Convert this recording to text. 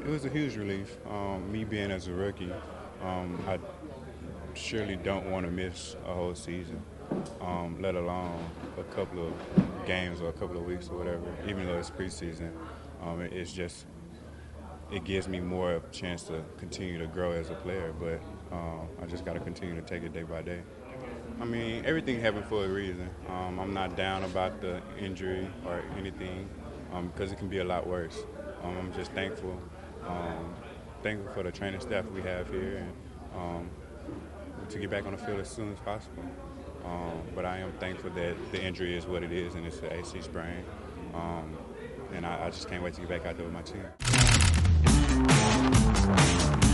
It was a huge relief. Me being as a rookie, I surely don't want to miss a whole season, let alone a couple of games or a couple of weeks or whatever. Even though it's preseason, it's just it gives me more of a chance to continue to grow as a player. But I just got to continue to take it day by day. I mean, everything happened for a reason. I'm not down about the injury or anything because it can be a lot worse. I'm just um, thankful for the training staff we have here, and to get back on the field as soon as possible. But I am thankful that the injury is what it is, and it's an AC sprain. And I just can't wait to get back out there with my team.